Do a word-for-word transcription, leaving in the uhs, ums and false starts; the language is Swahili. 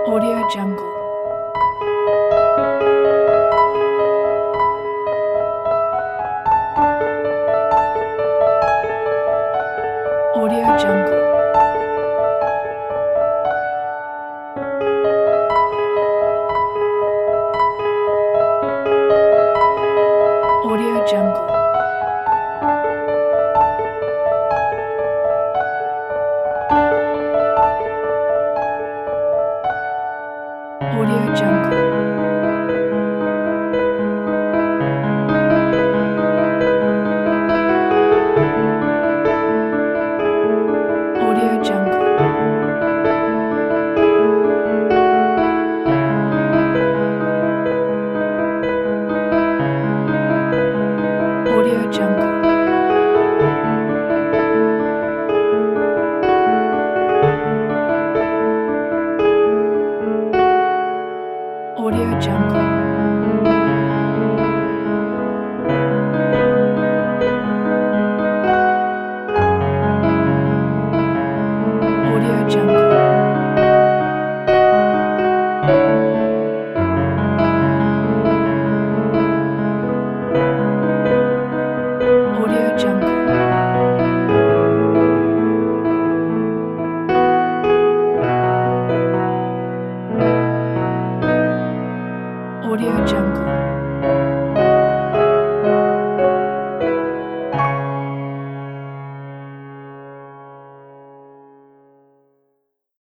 Audio Jungle. Audio Jungle. Audio Jungle. Audio Jungle. Audio Jungle. Audio Jungle. Audio Jungle. Audio Jungle. Audio Jungle. Audio Jungle.